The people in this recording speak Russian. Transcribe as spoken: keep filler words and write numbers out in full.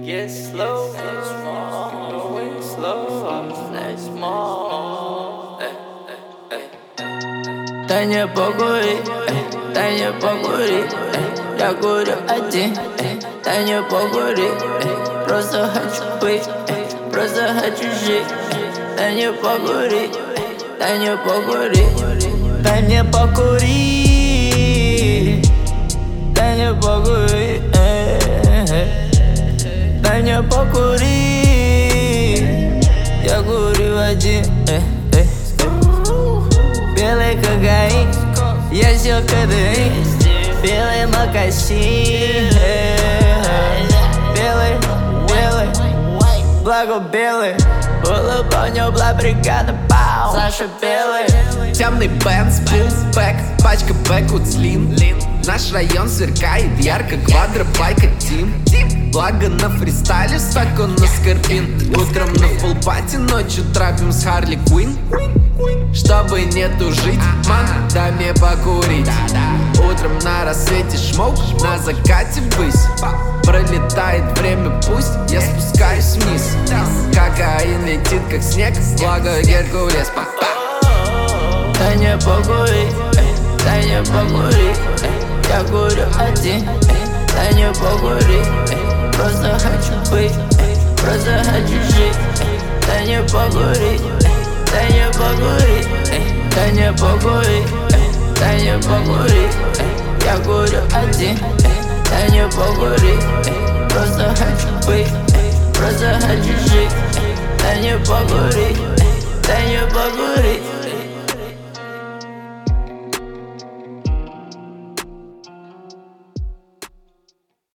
get slow, get small, going slow, I'm not small. Эй, эй, эй. Дай мне покурить, эй, дай мне покурить, эй, я курю один, эй, дай мне покурить, эй, просто хочу быть, эй, просто хочу жить, эй, дай мне покурить, эй, дай мне покурить, дай мне покурить, дай мне покурить, эй, эй. Дай мне покурить, я курю один, э, э, э. Белый кокаин, я сел кадеин, белый макасин, э, э. Белый, белый, благо белый, улыбал небла бригада, пау, Саша белый. Темный Бенц, бумбэк, пачка бэквудс лин. Наш район сверкает ярко, квадробайка Тим. Благо на фристайле, стако на скорпин. Утром на фулпати, ночью трапим с Харли Квин. Чтобы не тужить, ман, дай мне покурить. Утром на рассвете шмок, на закате высь. Пролетает время, пусть я спускаюсь вниз. Кокаин летит как снег, благо Геркулес. Дай мне покурить, эй, дай мне покурить, эй, я курю один, эй, дай мне покурить, эй, просто хочу быть, эй, просто хочу жить, эй, дай мне покурить, эй, дай мне покурить, эй, дай мне покурить, эй, дай мне покурить, эй, я курю один, эй, дай мне покурить, эй, просто хочу быть, эй, просто хочу жить, эй, дай мне покурить, эй, дай мне покурить.